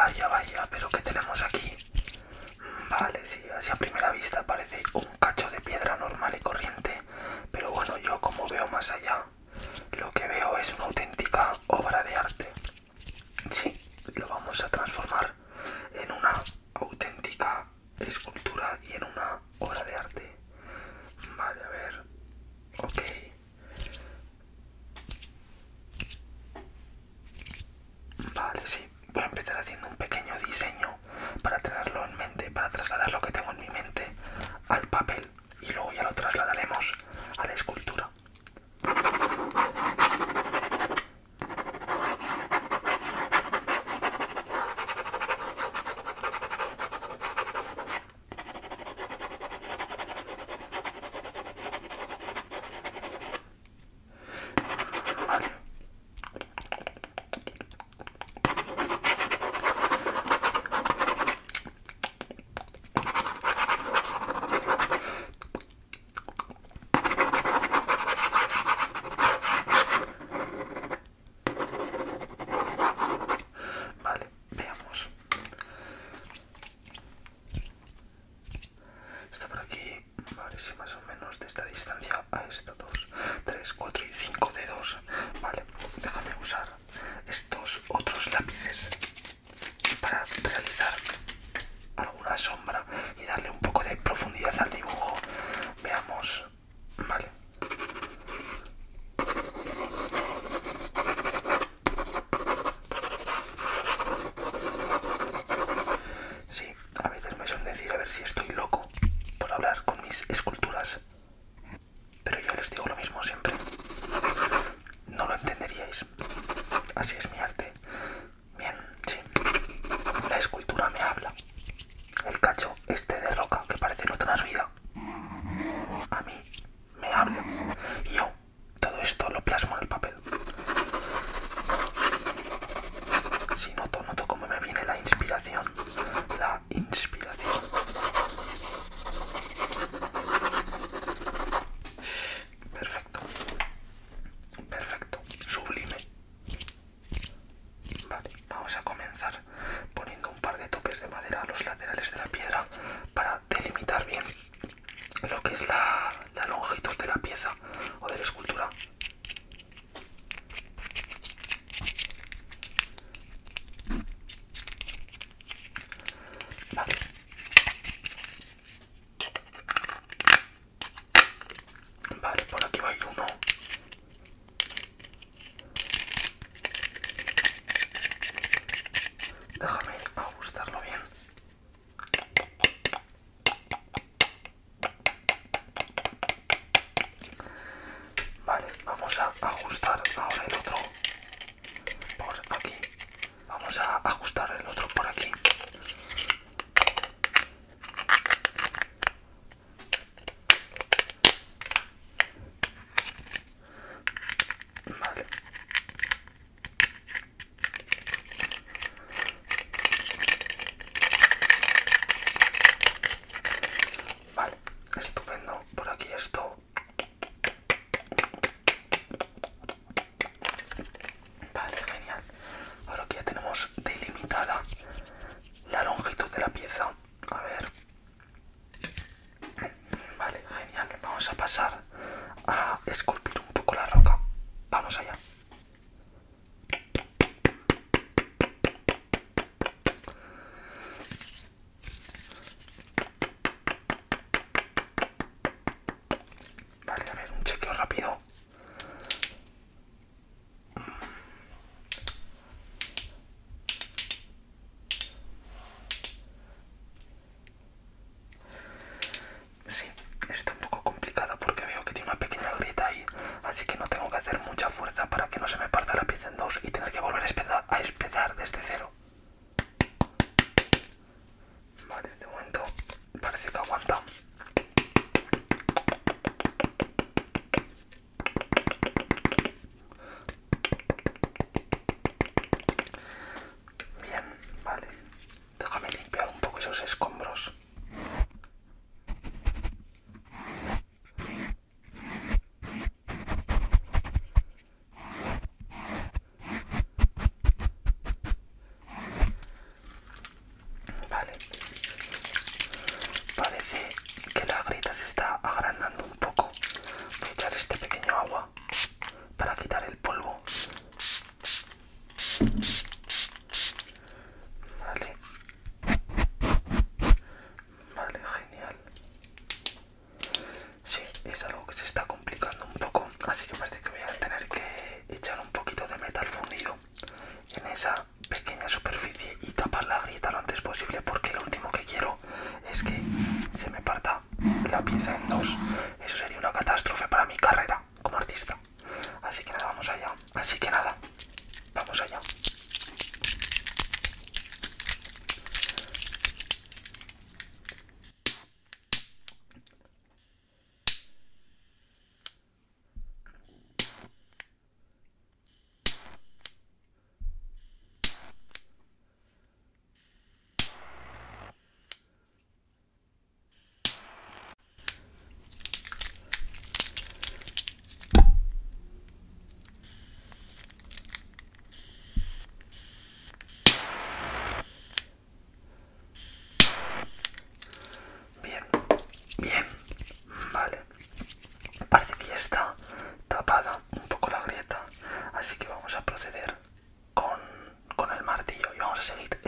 Vaya, vaya, pero ¿qué tenemos aquí? Vale, sí, así a primera vista parece un cacho de piedra normal y corriente, pero bueno, yo como veo más allá, lo que veo es una auténtica obra de arte. Sí, lo vamos a transformar en una auténtica escultura y en una obra de arte. Vale, a ver, ok. Vale, sí, voy a empezar haciendo un pequeño diseño para tenerlo en mente, para trasladar lo que tengo en mi mente al papel y luego ya lo trasladaremos a la escultura. Vale. Vale, veamos. Está por aquí, vale, sí, más o menos de esta distancia a esta, 2, 3, 4 y 5 dedos. Vale, déjame usar estos otros lápices para realizar alguna sombra y darle un poco de profundidad al dibujo. Veamos, vale. Sí, a veces me suelen decir a ver si estoy loco por hablar con mis esculturas, pero yo les digo lo mismo siempre. No lo entenderíais. Así es mi arte. Bien, sí. La escultura me habla. El cacho este de roca que parece no tener vida, a mí me habla. Y yo todo esto lo plasmo en el papel. Sí, noto cómo me viene la inspiración. La inspiración. Perfecto. Perfecto. Sublime. Vale, vamos a comenzar poniendo un par de toques de madera a los laterales de la piedra para delimitar bien lo que es la longitud de la pieza o de la escultura. Vale. Vale, por aquí va a ir uno. Déjame ajustarlo bien. Vale, vamos a ajustar ahora el otro por aquí. Vamos a ajustar el otro por aquí. Vale. Vale, estupendo. Por aquí esto. Vale, genial. Ahora que ya tenemos delimitada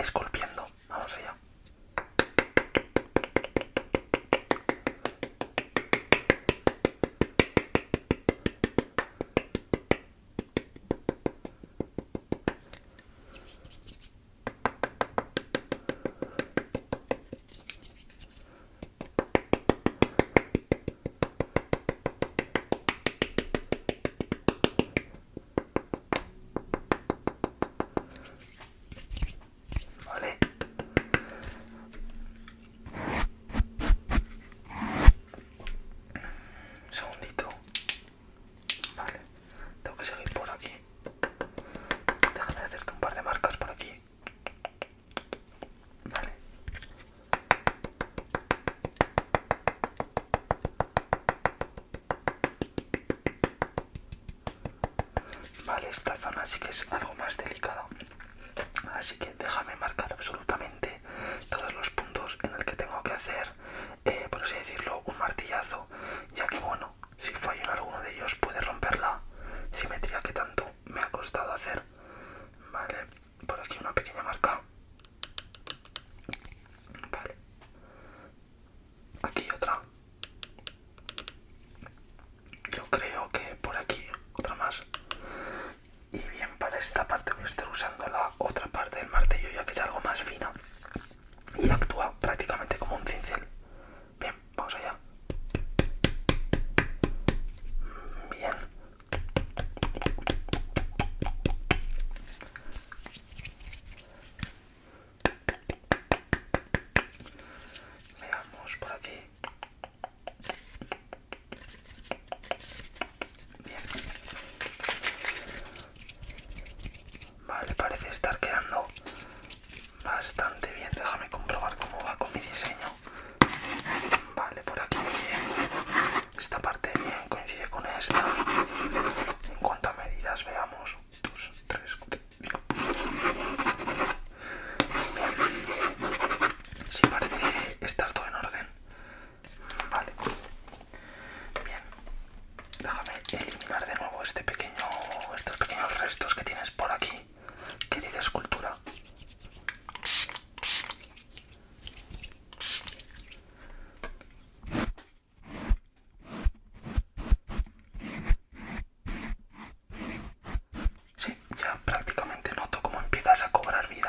esculpiendo. Vamos allá. Vale. Un segundito. Vale. Tengo que seguir por aquí. Déjame hacerte un par de marcas por aquí. Vale. Vale, esta zona sí que es algo más delicada. Así que déjame marcar absolutamente todos los puntos en el que tengo que hacer, por así decirlo, un martillazo, ya que bueno, si fallo en alguno de ellos puede romper la simetría que tanto me ha costado hacer. Vale, por aquí una pequeña marca. Vale. Aquí otra. Yo creo que por aquí otra más. Y bien, para esta parte voy a estar usando la otra parte del martillo, ya que es algo más fina y actúa prácticamente como un cincel. Bien, vamos allá. Bien. Veamos por aquí. Bien. Vale, parece estar quedando bastante bien. Déjame comprobar cómo va con mi diseño. Vale, por aquí bien. Esta parte bien, coincide con esta. En cuanto a medidas, veamos. 2, 3, 4, 5. Bien. Sí, parece estar todo en orden. Vale. Bien. Déjame eliminar de nuevo estos pequeños restos que tienes por aquí, querida escultura. Sí, ya prácticamente noto cómo empiezas a cobrar vida.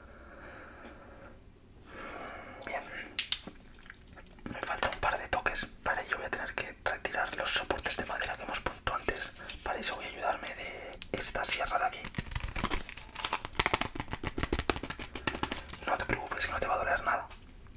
Bien. Me falta un par de toques. Para ello voy a tener que retirar los soportes de madera que hemos puesto antes. Para eso voy a ayudarme de esta sierra de aquí. No te preocupes, que no te va a doler nada.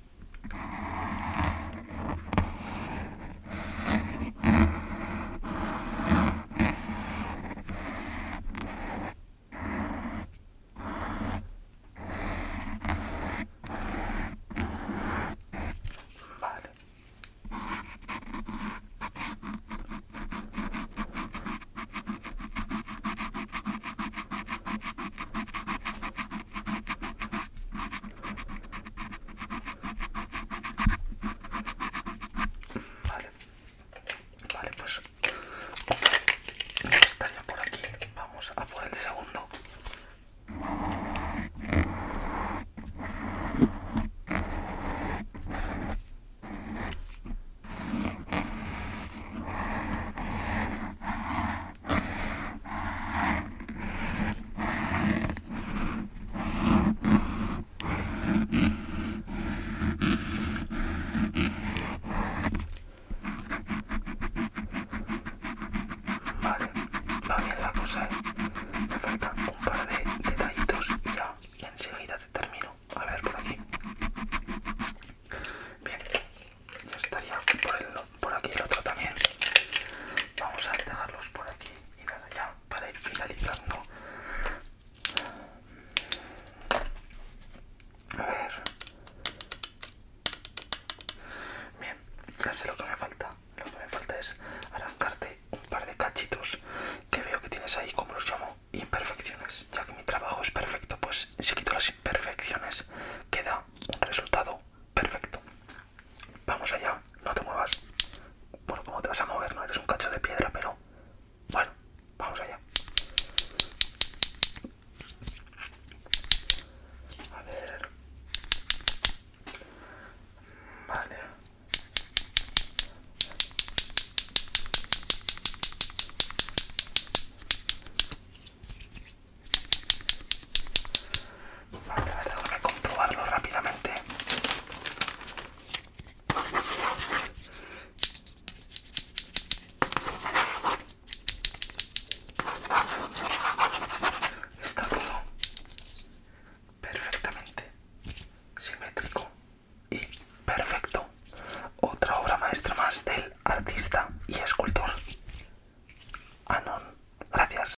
Vale. Vale. Vale, pues estaría por aquí. Vamos a por el segundo. Vale, va bien la cosa, ¿eh? Me faltan un par de detallitos y ya enseguida te termino. A ver, por aquí. Bien, ya estaría por aquí el otro también. Vamos a dejarlos por aquí y nada, ya para ir finalizando. A ver. Bien, ya sé lo que me falta.